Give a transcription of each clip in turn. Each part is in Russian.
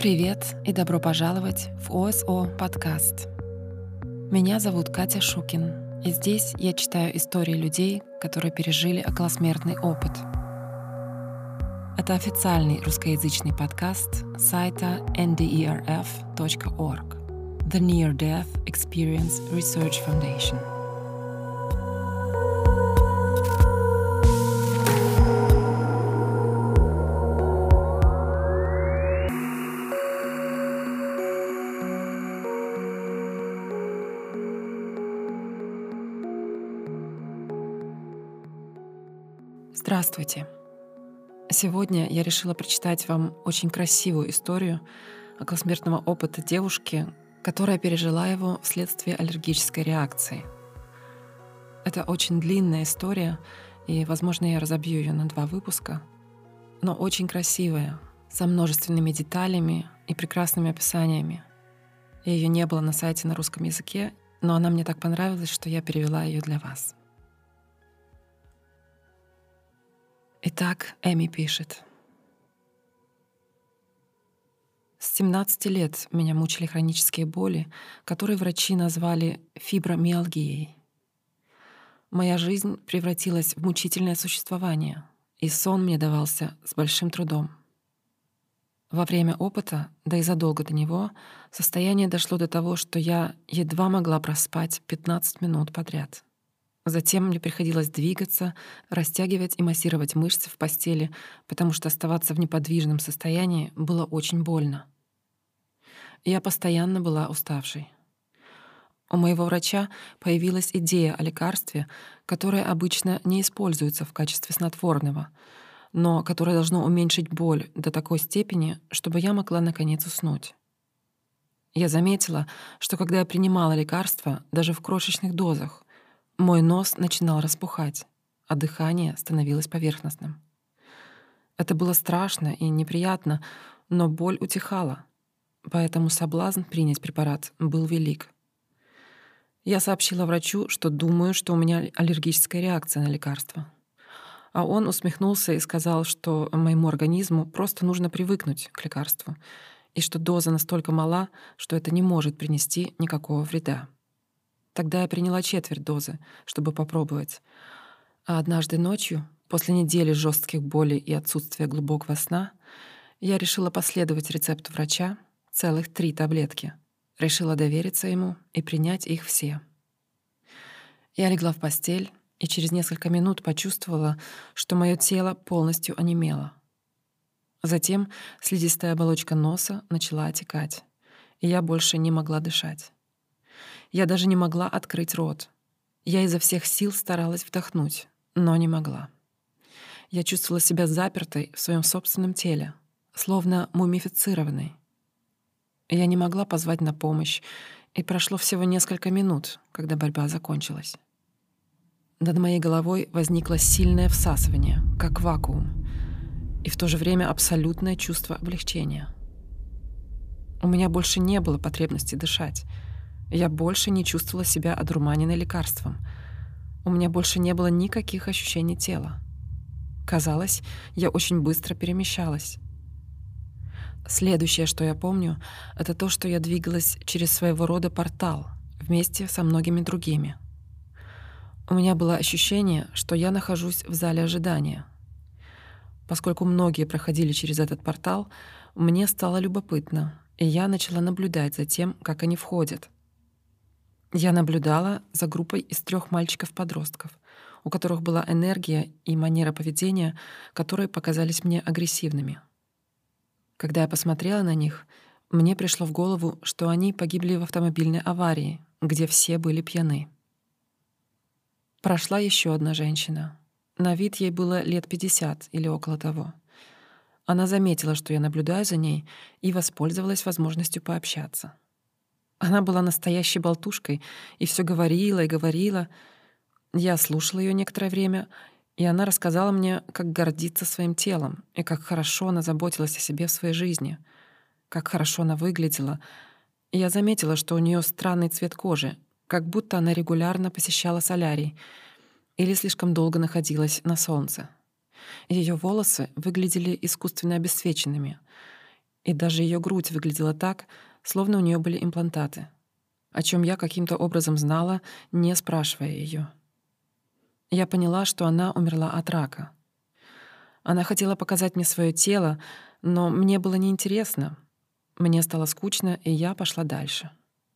Привет и добро пожаловать в ОСО подкаст. Меня зовут Катя Шукин, и здесь я читаю истории людей, которые пережили околосмертный опыт. Это официальный русскоязычный подкаст сайта nderf.org, The Near Death Experience Research Foundation. Здравствуйте! Сегодня я решила прочитать вам очень красивую историю околосмертного опыта девушки, которая пережила его вследствие аллергической реакции. Это очень длинная история, и, возможно, я разобью ее на 2 выпуска, но очень красивая, со множественными деталями и прекрасными описаниями. Ее не было на сайте на русском языке, но она мне так понравилась, что я перевела ее для вас. Итак, Эми пишет. С 17 лет меня мучили хронические боли, которые врачи назвали фибромиалгией. Моя жизнь превратилась в мучительное существование, и сон мне давался с большим трудом. Во время опыта, да и задолго до него, состояние дошло до того, что я едва могла проспать 15 минут подряд. Затем мне приходилось двигаться, растягивать и массировать мышцы в постели, потому что оставаться в неподвижном состоянии было очень больно. Я постоянно была уставшей. У моего врача появилась идея о лекарстве, которое обычно не используется в качестве снотворного, но которое должно уменьшить боль до такой степени, чтобы я могла наконец уснуть. Я заметила, что когда я принимала лекарство, даже в крошечных дозах, мой нос начинал распухать, а дыхание становилось поверхностным. Это было страшно и неприятно, но боль утихала, поэтому соблазн принять препарат был велик. Я сообщила врачу, что думаю, что у меня аллергическая реакция на лекарство. А он усмехнулся и сказал, что моему организму просто нужно привыкнуть к лекарству, и что доза настолько мала, что это не может принести никакого вреда. Тогда я приняла четверть дозы, чтобы попробовать. А однажды ночью, после недели жестких болей и отсутствия глубокого сна, я решила последовать рецепту врача, целых 3 таблетки. Решила довериться ему и принять их все. Я легла в постель и через несколько минут почувствовала, что мое тело полностью онемело. Затем слизистая оболочка носа начала отекать, и я больше не могла дышать. Я даже не могла открыть рот. Я изо всех сил старалась вдохнуть, но не могла. Я чувствовала себя запертой в своем собственном теле, словно мумифицированной. Я не могла позвать на помощь, и прошло всего несколько минут, когда борьба закончилась. Над моей головой возникло сильное всасывание, как вакуум, и в то же время абсолютное чувство облегчения. У меня больше не было потребности дышать. Я больше не чувствовала себя одурманенной лекарством. У меня больше не было никаких ощущений тела. Казалось, я очень быстро перемещалась. Следующее, что я помню, это то, что я двигалась через своего рода портал вместе со многими другими. У меня было ощущение, что я нахожусь в зале ожидания. Поскольку многие проходили через этот портал, мне стало любопытно, и я начала наблюдать за тем, как они входят. Я наблюдала за группой из 3 мальчиков-подростков, у которых была энергия и манера поведения, которые показались мне агрессивными. Когда я посмотрела на них, мне пришло в голову, что они погибли в автомобильной аварии, где все были пьяны. Прошла еще одна женщина. На вид ей было лет 50 или около того. Она заметила, что я наблюдаю за ней, и воспользовалась возможностью пообщаться. Она была настоящей болтушкой и все говорила и говорила. Я слушала ее некоторое время, и она рассказала мне, как гордится своим телом и как хорошо она заботилась о себе в своей жизни, как хорошо она выглядела. И я заметила, что у нее странный цвет кожи, как будто она регулярно посещала солярий или слишком долго находилась на солнце. Ее волосы выглядели искусственно обесцвеченными, и даже ее грудь выглядела так, словно у нее были имплантаты, о чем я каким-то образом знала, не спрашивая ее. Я поняла, что она умерла от рака. Она хотела показать мне свое тело, но мне было неинтересно. Мне стало скучно, и я пошла дальше.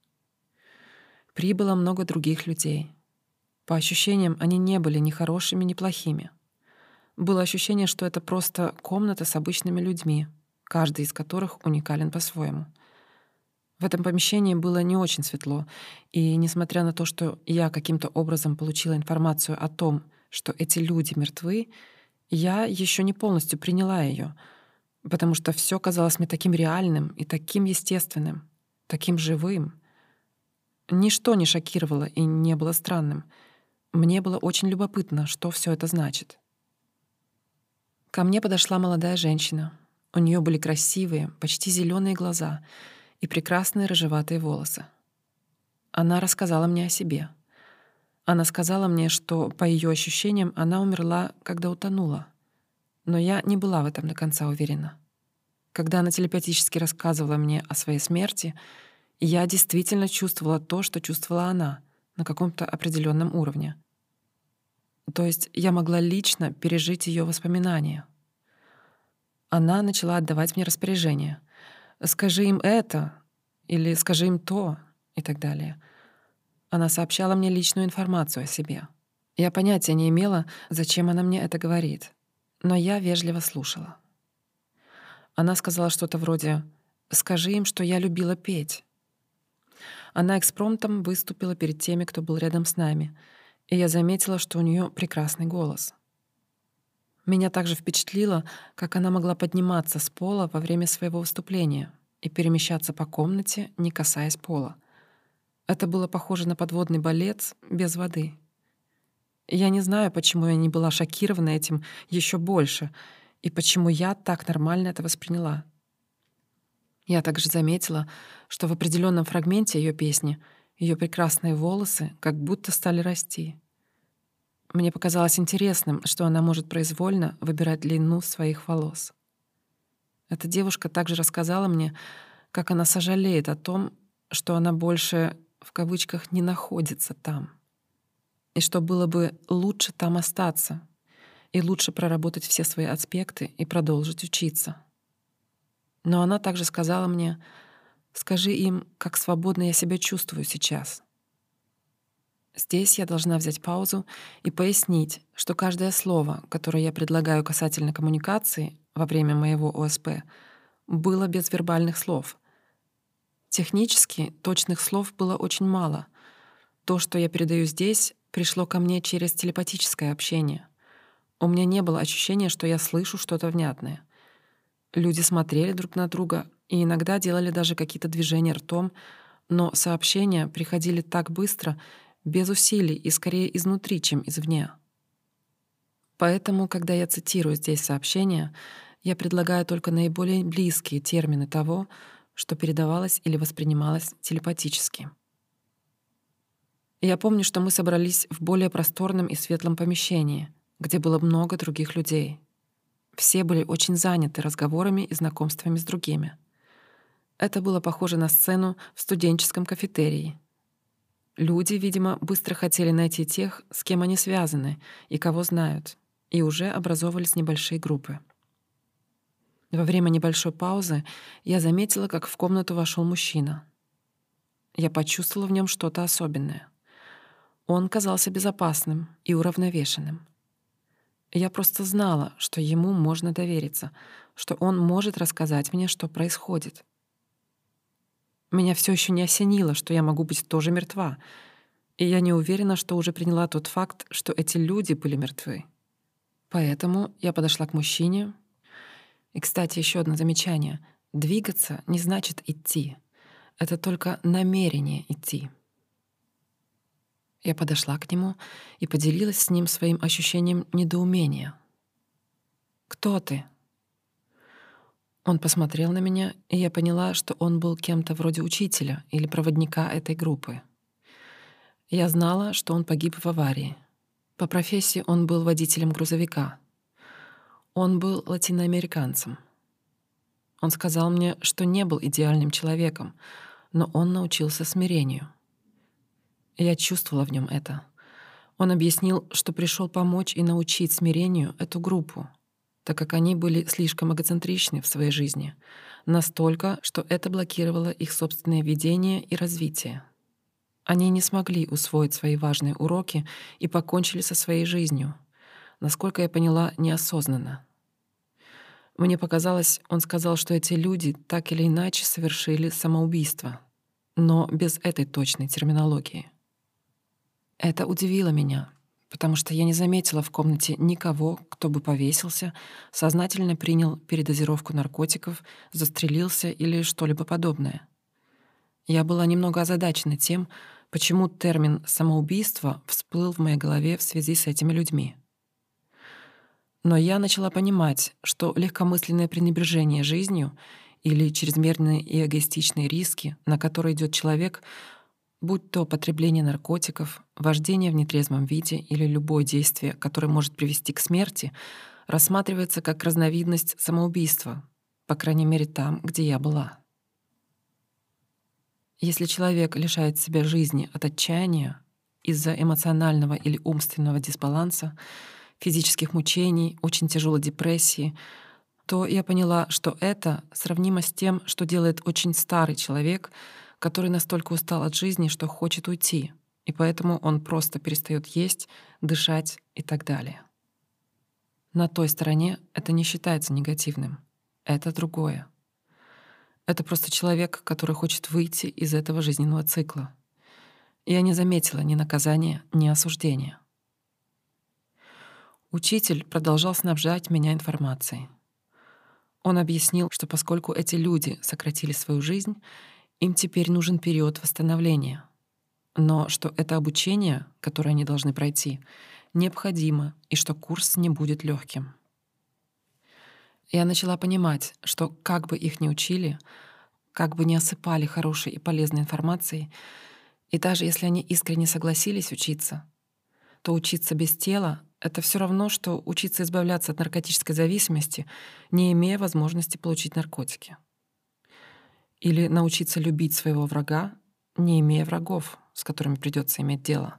Прибыло много других людей. По ощущениям, они не были ни хорошими, ни плохими. Было ощущение, что это просто комната с обычными людьми, каждый из которых уникален по-своему. В этом помещении было не очень светло, и несмотря на то, что я каким-то образом получила информацию о том, что эти люди мертвы, я еще не полностью приняла ее, потому что все казалось мне таким реальным и таким естественным, таким живым. Ничто не шокировало и не было странным. Мне было очень любопытно, что все это значит. Ко мне подошла молодая женщина. У нее были красивые, почти зеленые глаза и прекрасные рыжеватые волосы. Она рассказала мне о себе. Она сказала мне, что, по ее ощущениям, она умерла, когда утонула. Но я не была в этом до конца уверена. Когда она телепатически рассказывала мне о своей смерти, я действительно чувствовала то, что чувствовала она, на каком-то определенном уровне. То есть я могла лично пережить ее воспоминания. Она начала отдавать мне распоряжения. «Скажи им это» или «скажи им то» и так далее. Она сообщала мне личную информацию о себе. Я понятия не имела, зачем она мне это говорит, но я вежливо слушала. Она сказала что-то вроде «скажи им, что я любила петь». Она экспромтом выступила перед теми, кто был рядом с нами, и я заметила, что у нее прекрасный голос. Меня также впечатлило, как она могла подниматься с пола во время своего выступления и перемещаться по комнате, не касаясь пола. Это было похоже на подводный балет без воды. Я не знаю, почему я не была шокирована этим еще больше, и почему я так нормально это восприняла. Я также заметила, что в определенном фрагменте ее песни ее прекрасные волосы как будто стали расти. Мне показалось интересным, что она может произвольно выбирать длину своих волос. Эта девушка также рассказала мне, как она сожалеет о том, что она больше, в кавычках, не находится там, и что было бы лучше там остаться, и лучше проработать все свои аспекты и продолжить учиться. Но она также сказала мне: «Скажи им, как свободно я себя чувствую сейчас». Здесь я должна взять паузу и пояснить, что каждое слово, которое я предлагаю касательно коммуникации во время моего ОСП, было без вербальных слов. Технически точных слов было очень мало. То, что я передаю здесь, пришло ко мне через телепатическое общение. У меня не было ощущения, что я слышу что-то внятное. Люди смотрели друг на друга и иногда делали даже какие-то движения ртом, но сообщения приходили так быстро, без усилий и скорее изнутри, чем извне. Поэтому, когда я цитирую здесь сообщения, я предлагаю только наиболее близкие термины того, что передавалось или воспринималось телепатически. Я помню, что мы собрались в более просторном и светлом помещении, где было много других людей. Все были очень заняты разговорами и знакомствами с другими. Это было похоже на сцену в студенческом кафетерии. Люди, видимо, быстро хотели найти тех, с кем они связаны и кого знают, и уже образовывались небольшие группы. Во время небольшой паузы я заметила, как в комнату вошел мужчина. Я почувствовала в нем что-то особенное. Он казался безопасным и уравновешенным. Я просто знала, что ему можно довериться, что он может рассказать мне, что происходит. Меня все еще не осенило, что я могу быть тоже мертва, и я не уверена, что уже приняла тот факт, что эти люди были мертвы. Поэтому я подошла к мужчине. И, кстати, еще одно замечание. Двигаться не значит идти. Это только намерение идти. Я подошла к нему и поделилась с ним своим ощущением недоумения. «Кто ты?» Он посмотрел на меня, и я поняла, что он был кем-то вроде учителя или проводника этой группы. Я знала, что он погиб в аварии. По профессии он был водителем грузовика. Он был латиноамериканцем. Он сказал мне, что не был идеальным человеком, но он научился смирению. И я чувствовала в нем это. Он объяснил, что пришел помочь и научить смирению эту группу, так как они были слишком эгоцентричны в своей жизни, настолько, что это блокировало их собственное видение и развитие. Они не смогли усвоить свои важные уроки и покончили со своей жизнью, насколько я поняла, неосознанно. Мне показалось, он сказал, что эти люди так или иначе совершили самоубийство, но без этой точной терминологии. Это удивило меня, потому что я не заметила в комнате никого, кто бы повесился, сознательно принял передозировку наркотиков, застрелился или что-либо подобное. Я была немного озадачена тем, почему термин «самоубийство» всплыл в моей голове в связи с этими людьми. Но я начала понимать, что легкомысленное пренебрежение жизнью или чрезмерные и эгоистичные риски, на которые идет человек, будь то потребление наркотиков, вождение в нетрезвом виде или любое действие, которое может привести к смерти, рассматривается как разновидность самоубийства, по крайней мере там, где я была. Если человек лишает себя жизни от отчаяния из-за эмоционального или умственного дисбаланса, физических мучений, очень тяжелой депрессии, то я поняла, что это сравнимо с тем, что делает очень старый человек, который настолько устал от жизни, что хочет уйти, и поэтому он просто перестает есть, дышать и так далее. На той стороне это не считается негативным. Это другое. Это просто человек, который хочет выйти из этого жизненного цикла. Я не заметила ни наказания, ни осуждения. Учитель продолжал снабжать меня информацией. Он объяснил, что поскольку эти люди сократили свою жизнь, им теперь нужен период восстановления. Но что это обучение, которое они должны пройти, необходимо, и что курс не будет легким. Я начала понимать, что как бы их ни учили, как бы ни осыпали хорошей и полезной информацией, и даже если они искренне согласились учиться, то учиться без тела — это все равно, что учиться избавляться от наркотической зависимости, не имея возможности получить наркотики. Или научиться любить своего врага, не имея врагов, с которыми придется иметь дело.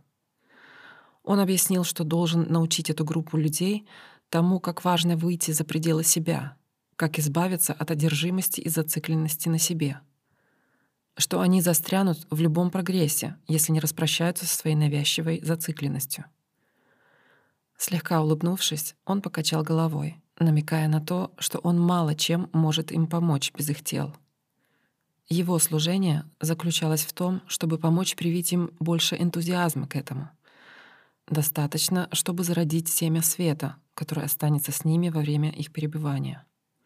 Он объяснил, что должен научить эту группу людей тому, как важно выйти за пределы себя, как избавиться от одержимости и зацикленности на себе, что они застрянут в любом прогрессе, если не распрощаются со своей навязчивой зацикленностью. Слегка улыбнувшись, он покачал головой, намекая на то, что он мало чем может им помочь без их тел. Его служение заключалось в том, чтобы помочь привить им больше энтузиазма к этому. Достаточно, чтобы зародить семя света, которое останется с ними во время их перебывания.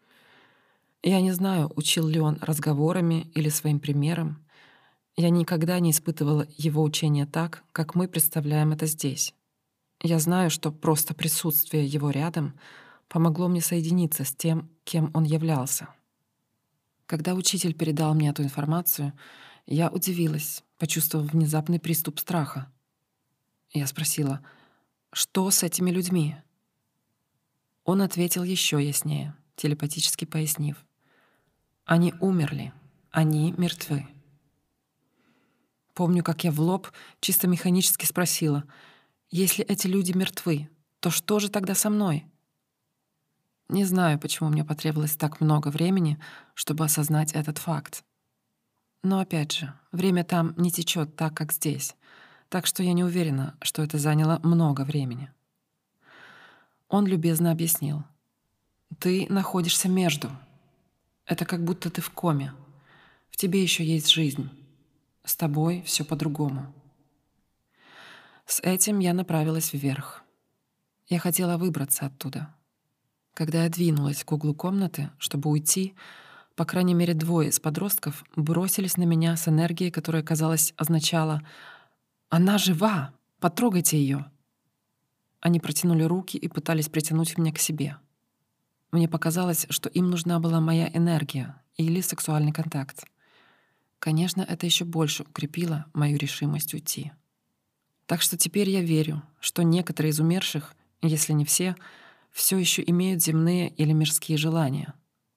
Я не знаю, учил ли он разговорами или своим примером. Я никогда не испытывала его учения так, как мы представляем это здесь. Я знаю, что просто присутствие его рядом помогло мне соединиться с тем, кем он являлся. Когда учитель передал мне эту информацию, я удивилась, почувствовав внезапный приступ страха. Я спросила, что с этими людьми? Он ответил еще яснее, телепатически пояснив. Они умерли, они мертвы. Помню, как я в лоб чисто механически спросила, если эти люди мертвы, то что же тогда со мной? Не знаю, почему мне потребовалось так много времени, чтобы осознать этот факт. Но опять же, время там не течет так, как здесь, так что я не уверена, что это заняло много времени. Он любезно объяснил. Ты находишься между. Это как будто ты в коме. В тебе еще есть жизнь. С тобой все по-другому. С этим я направилась вверх. Я хотела выбраться оттуда. Когда я двинулась к углу комнаты, чтобы уйти, по крайней мере, двое из подростков бросились на меня с энергией, которая, казалось, означала «Она жива! Потрогайте ее!» Они протянули руки и пытались притянуть меня к себе. Мне показалось, что им нужна была моя энергия или сексуальный контакт. Конечно, это еще больше укрепило мою решимость уйти. Так что теперь я верю, что некоторые из умерших, если не все еще имеют земные или мирские желания,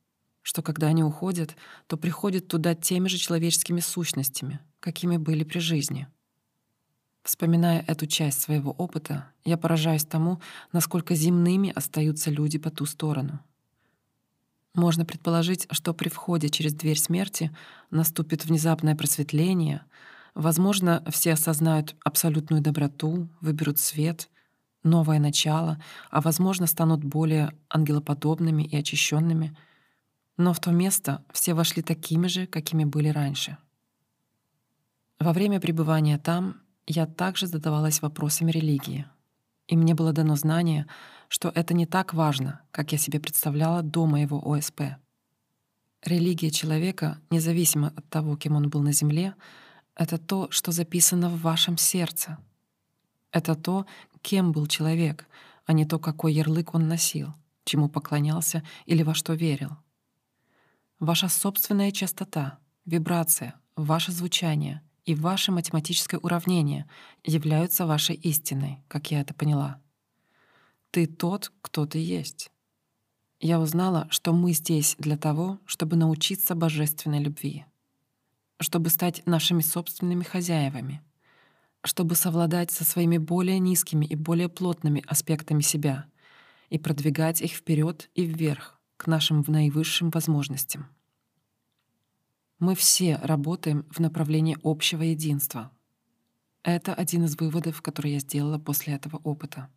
что когда они уходят, то приходят туда теми же человеческими сущностями, какими были при жизни. Вспоминая эту часть своего опыта, я поражаюсь тому, насколько земными остаются люди по ту сторону. Можно предположить, что при входе через дверь смерти наступит внезапное просветление, возможно, все осознают абсолютную доброту, выберут свет, новое начало, а возможно, станут более ангелоподобными и очищенными. Но в то место все вошли такими же, какими были раньше. Во время пребывания там я также задавалась вопросами религии, и мне было дано знание, что это не так важно, как я себе представляла до моего ОСП. Религия человека, независимо от того, кем он был на земле, это то, что записано в вашем сердце. Это то, кем был человек, а не то, какой ярлык он носил, чему поклонялся или во что верил. Ваша собственная частота, вибрация, ваше звучание и ваше математическое уравнение являются вашей истиной, как я это поняла. Ты тот, кто ты есть. Я узнала, что мы здесь для того, чтобы научиться божественной любви, чтобы стать нашими собственными хозяевами, чтобы совладать со своими более низкими и более плотными аспектами себя и продвигать их вперед и вверх к нашим наивысшим возможностям. Мы все работаем в направлении общего единства. Это один из выводов, который я сделала после этого опыта.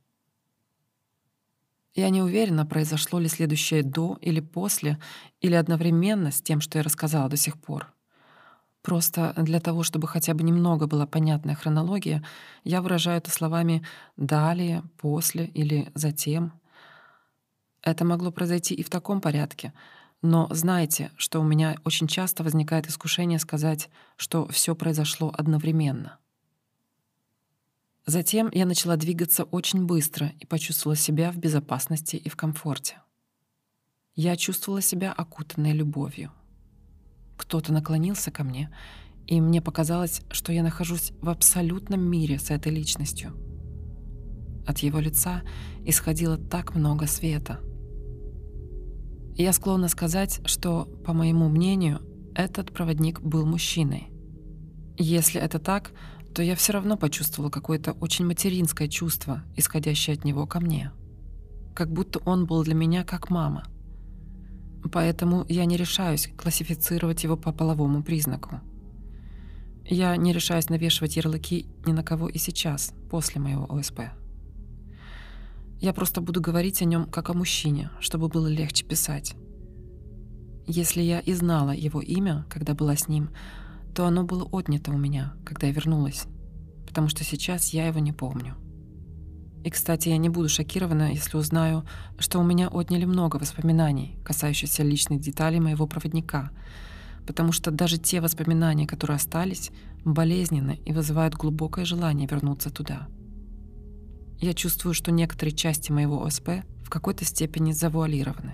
Я не уверена, произошло ли следующее до или после, или одновременно с тем, что я рассказала до сих пор. Просто для того, чтобы хотя бы немного была понятная хронология, я выражаю это словами «далее», «после» или «затем». Это могло произойти и в таком порядке, но знайте, что у меня очень часто возникает искушение сказать, что все произошло одновременно. Затем я начала двигаться очень быстро и почувствовала себя в безопасности и в комфорте. Я чувствовала себя окутанной любовью. Кто-то наклонился ко мне, и мне показалось, что я нахожусь в абсолютном мире с этой личностью. От его лица исходило так много света. Я склонна сказать, что, по моему мнению, этот проводник был мужчиной. Если это так, то я все равно почувствовала какое-то очень материнское чувство, исходящее от него ко мне. Как будто он был для меня как мама. Поэтому я не решаюсь классифицировать его по половому признаку. Я не решаюсь навешивать ярлыки ни на кого и сейчас, после моего ОСП. Я просто буду говорить о нем как о мужчине, чтобы было легче писать. Если я и знала его имя, когда была с ним, то оно было отнято у меня, когда я вернулась, потому что сейчас я его не помню. И, кстати, я не буду шокирована, если узнаю, что у меня отняли много воспоминаний, касающихся личных деталей моего проводника, потому что даже те воспоминания, которые остались, болезненны и вызывают глубокое желание вернуться туда. Я чувствую, что некоторые части моего ОСП в какой-то степени завуалированы.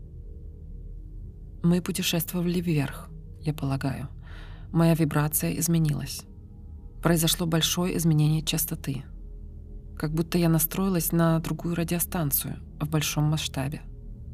Мы путешествовали вверх, я полагаю. Моя вибрация изменилась. Произошло большое изменение частоты. Как будто я настроилась на другую радиостанцию в большом масштабе.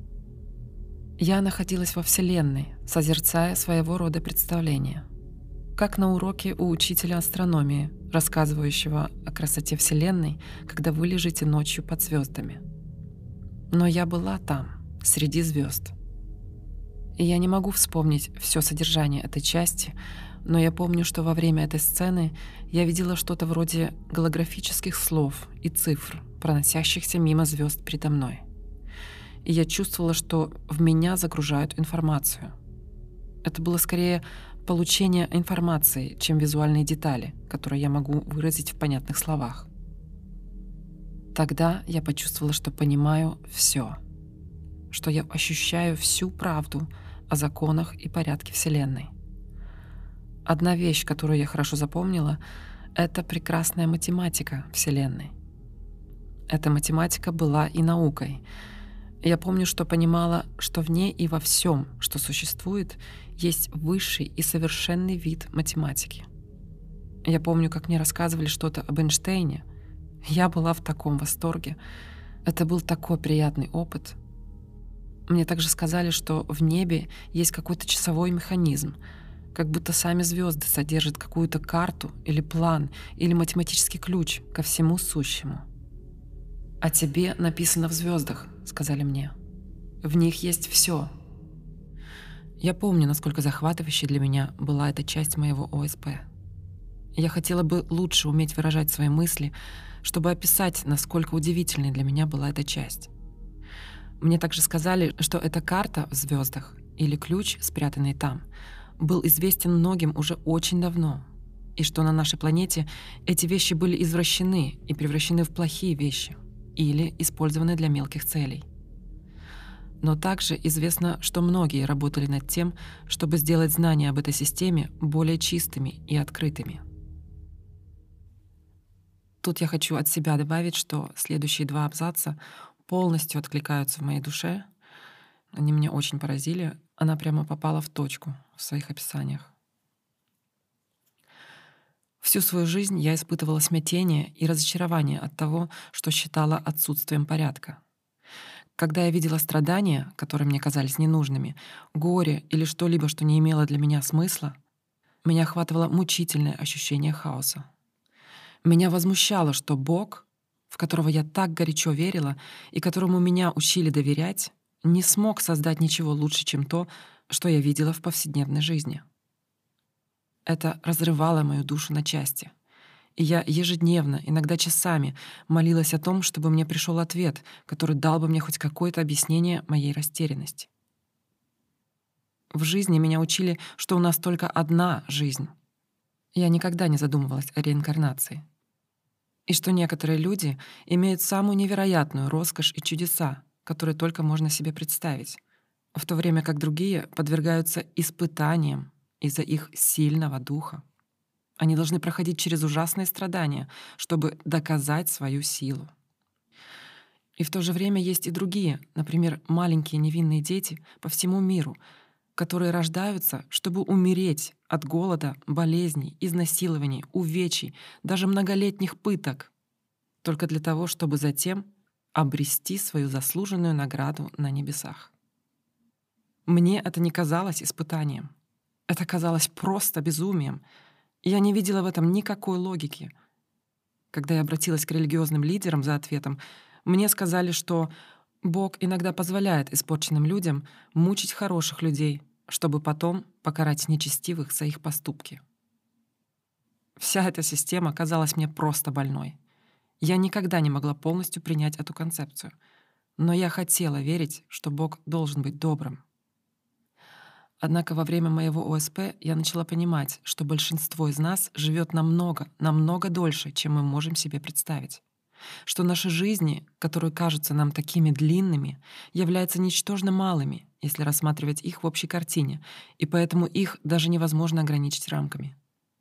Я находилась во Вселенной, созерцая своего рода представление. Как на уроке у учителя астрономии, рассказывающего о красоте Вселенной, когда вы лежите ночью под звездами. Но я была там, среди звезд. И я не могу вспомнить все содержание этой части, но я помню, что во время этой сцены я видела что-то вроде голографических слов и цифр, проносящихся мимо звезд передо мной. И я чувствовала, что в меня загружают информацию. Это было скорее получение информации, чем визуальные детали, которые я могу выразить в понятных словах. Тогда я почувствовала, что понимаю все, что я ощущаю всю правду о законах и порядке Вселенной. Одна вещь, которую я хорошо запомнила, это прекрасная математика Вселенной. Эта математика была и наукой. Я помню, что понимала, что в ней и во всем, что существует, есть высший и совершенный вид математики. Я помню, как мне рассказывали что-то об Эйнштейне. Я была в таком восторге. Это был такой приятный опыт. Мне также сказали, что в небе есть какой-то часовой механизм, как будто сами звезды содержат какую-то карту или план, или математический ключ ко всему сущему. «О тебе написано в звездах», — сказали мне. «В них есть все». Я помню, насколько захватывающей для меня была эта часть моего ОСП. Я хотела бы лучше уметь выражать свои мысли, чтобы описать, насколько удивительной для меня была эта часть. Мне также сказали, что эта карта в звездах или ключ, спрятанный там, был известен многим уже очень давно, и что на нашей планете эти вещи были извращены и превращены в плохие вещи или использованы для мелких целей. Но также известно, что многие работали над тем, чтобы сделать знания об этой системе более чистыми и открытыми. Тут я хочу от себя добавить, что следующие 2 абзаца полностью откликаются в моей душе. Они меня очень поразили. Она прямо попала в точку в своих описаниях. Всю свою жизнь я испытывала смятение и разочарование от того, что считала отсутствием порядка. Когда я видела страдания, которые мне казались ненужными, горе или что-либо, что не имело для меня смысла, меня охватывало мучительное ощущение хаоса. Меня возмущало, что Бог, в которого я так горячо верила и которому меня учили доверять, не смог создать ничего лучше, чем то, что я видела в повседневной жизни. Это разрывало мою душу на части. И я ежедневно, иногда часами, молилась о том, чтобы мне пришел ответ, который дал бы мне хоть какое-то объяснение моей растерянности. В жизни меня учили, что у нас только одна жизнь. Я никогда не задумывалась о реинкарнации. И что некоторые люди имеют самую невероятную роскошь и чудеса, которые только можно себе представить, в то время как другие подвергаются испытаниям из-за их сильного духа. Они должны проходить через ужасные страдания, чтобы доказать свою силу. И в то же время есть и другие, например, маленькие невинные дети по всему миру, которые рождаются, чтобы умереть от голода, болезней, изнасилований, увечий, даже многолетних пыток, только для того, чтобы затем обрести свою заслуженную награду на небесах. Мне это не казалось испытанием. Это казалось просто безумием. И я не видела в этом никакой логики. Когда я обратилась к религиозным лидерам за ответом, мне сказали, что Бог иногда позволяет испорченным людям мучить хороших людей, чтобы потом покарать нечестивых за их поступки. Вся эта система казалась мне просто больной. Я никогда не могла полностью принять эту концепцию, но я хотела верить, что Бог должен быть добрым. Однако во время моего ОСП я начала понимать, что большинство из нас живет намного дольше, чем мы можем себе представить. Что наши жизни, которые кажутся нам такими длинными, являются ничтожно малыми, если рассматривать их в общей картине, и поэтому их даже невозможно ограничить рамками.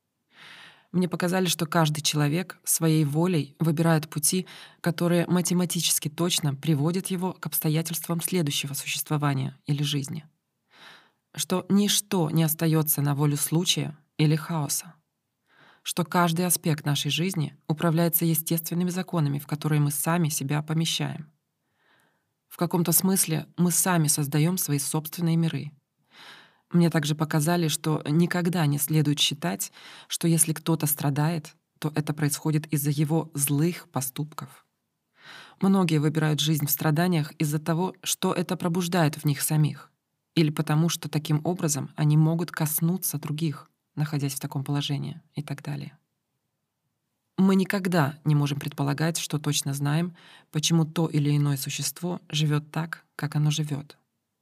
Мне показали, что каждый человек своей волей выбирает пути, которые математически точно приводят его к обстоятельствам следующего существования или жизни. Что ничто не остается на волю случая или хаоса. Что каждый аспект нашей жизни управляется естественными законами, в которые мы сами себя помещаем. В каком-то смысле мы сами создаем свои собственные миры. Мне также показали, что никогда не следует считать, что если кто-то страдает, то это происходит из-за его злых поступков. Многие выбирают жизнь в страданиях из-за того, что это пробуждает в них самих, или потому, что таким образом они могут коснуться других, находясь в таком положении, и так далее. Мы никогда не можем предполагать, что точно знаем, почему то или иное существо живет так, как оно живет.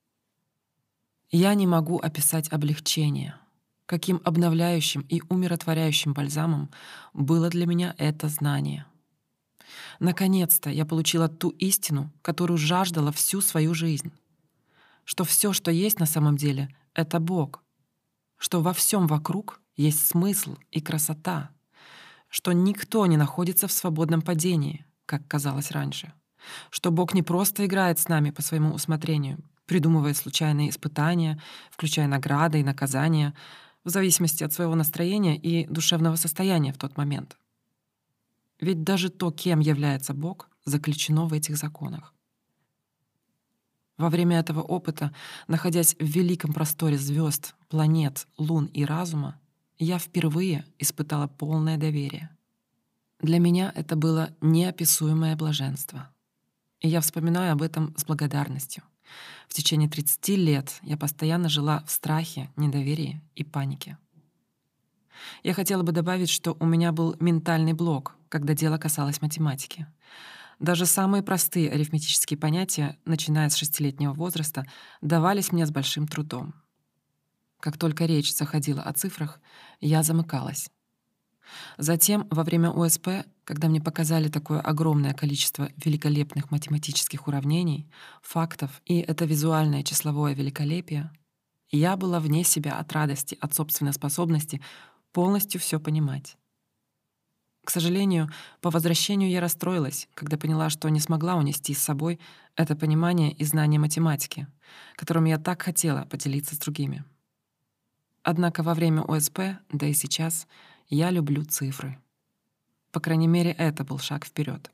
Я не могу описать облегчение, каким обновляющим и умиротворяющим бальзамом было для меня это знание. Наконец-то я получила ту истину, которую жаждала всю свою жизнь. Что все, что есть на самом деле, — это Бог. Что во всем вокруг есть смысл и красота. Что никто не находится в свободном падении, как казалось раньше. Что Бог не просто играет с нами по своему усмотрению, придумывая случайные испытания, включая награды и наказания, в зависимости от своего настроения и душевного состояния в тот момент. Ведь даже то, кем является Бог, заключено в этих законах. Во время этого опыта, находясь в великом просторе звезд, планет, лун и разума, я впервые испытала полное доверие. Для меня это было неописуемое блаженство. И я вспоминаю об этом с благодарностью. В течение 30 лет я постоянно жила в страхе, недоверии и панике. Я хотела бы добавить, что у меня был ментальный блок, когда дело касалось математики. Даже самые простые арифметические понятия, начиная с 6-летнего возраста, давались мне с большим трудом. Как только речь заходила о цифрах, я замыкалась. Затем, во время ОСП, когда мне показали такое огромное количество великолепных математических уравнений, фактов и это визуальное числовое великолепие, я была вне себя от радости, от собственной способности полностью все понимать. К сожалению, по возвращению я расстроилась, когда поняла, что не смогла унести с собой это понимание и знание математики, которым я так хотела поделиться с другими. Однако во время ОСП, да и сейчас, я люблю цифры. По крайней мере, это был шаг вперед.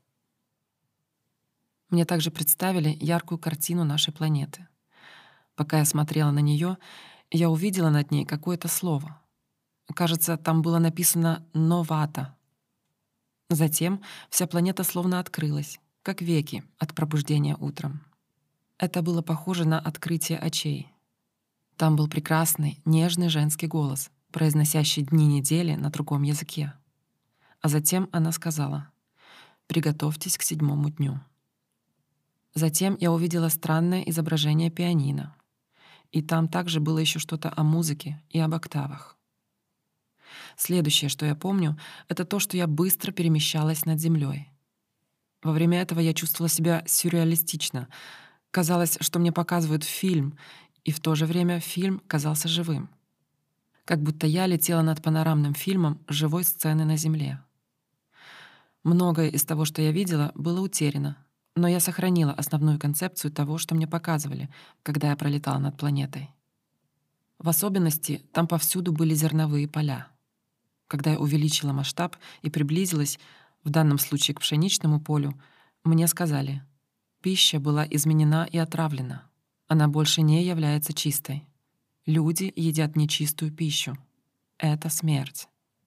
Мне также представили яркую картину нашей планеты. Пока я смотрела на нее, я увидела над ней какое-то слово. Кажется, там было написано «Новата». Затем вся планета словно открылась, как веки от пробуждения утром. Это было похоже на открытие очей. Там был прекрасный, нежный женский голос, произносящий дни недели на другом языке. А затем она сказала: «Приготовьтесь к 7-му дню». Затем я увидела странное изображение пианино. И там также было еще что-то о музыке и об октавах. Следующее, что я помню, это то, что я быстро перемещалась над землей. Во время этого я чувствовала себя сюрреалистично. Казалось, что мне показывают фильм, и в то же время фильм казался живым. Как будто я летела над панорамным фильмом живой сцены на Земле. Многое из того, что я видела, было утеряно, но я сохранила основную концепцию того, что мне показывали, когда я пролетала над планетой. В особенности там повсюду были зерновые поля. Когда я увеличила масштаб и приблизилась, в данном случае к пшеничному полю, мне сказали: пища была изменена и отравлена. Она больше не является чистой. Люди едят нечистую пищу. Это смерть.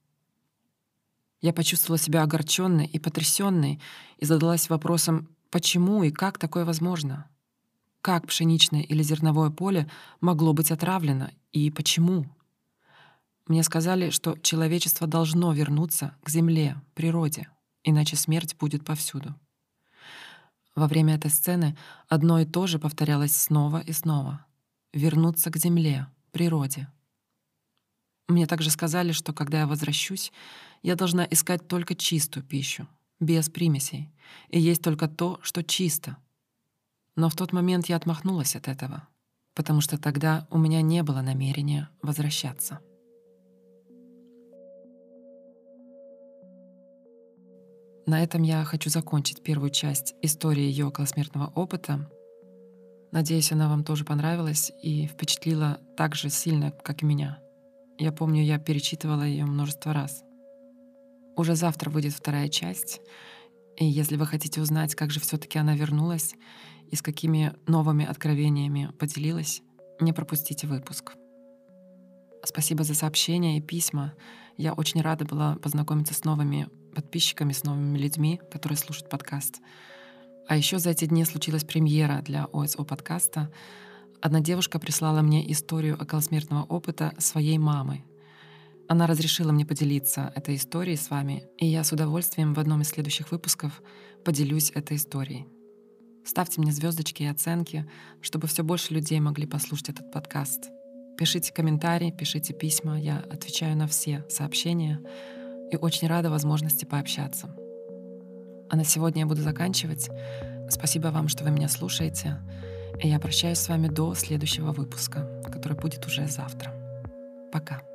Я почувствовала себя огорченной и потрясенной и задалась вопросом, почему и как такое возможно? Как пшеничное или зерновое поле могло быть отравлено и почему? Мне сказали, что человечество должно вернуться к земле, природе, иначе смерть будет повсюду. Во время этой сцены одно и то же повторялось снова и снова. Вернуться к земле, природе. Мне также сказали, что когда я возвращусь, я должна искать только чистую пищу, без примесей, и есть только то, что чисто. Но в тот момент я отмахнулась от этого, потому что тогда у меня не было намерения возвращаться. На этом я хочу закончить первую часть истории ее околосмертного опыта. Надеюсь, она вам тоже понравилась и впечатлила так же сильно, как и меня. Я помню, я перечитывала ее множество раз. Уже завтра выйдет вторая часть, и если вы хотите узнать, как же все-таки она вернулась и с какими новыми откровениями поделилась, не пропустите выпуск. Спасибо за сообщения и письма. Я очень рада была познакомиться с новыми подписчиками, с новыми людьми, которые слушают подкаст. А еще за эти дни случилась премьера для ОСО подкаста. Одна девушка прислала мне историю околосмертного опыта своей мамы. Она разрешила мне поделиться этой историей с вами, и я с удовольствием в одном из следующих выпусков поделюсь этой историей. Ставьте мне звездочки и оценки, чтобы все больше людей могли послушать этот подкаст. Пишите комментарии, пишите письма, я отвечаю на все сообщения и очень рада возможности пообщаться. А на сегодня я буду заканчивать. Спасибо вам, что вы меня слушаете. И я прощаюсь с вами до следующего выпуска, который будет уже завтра. Пока.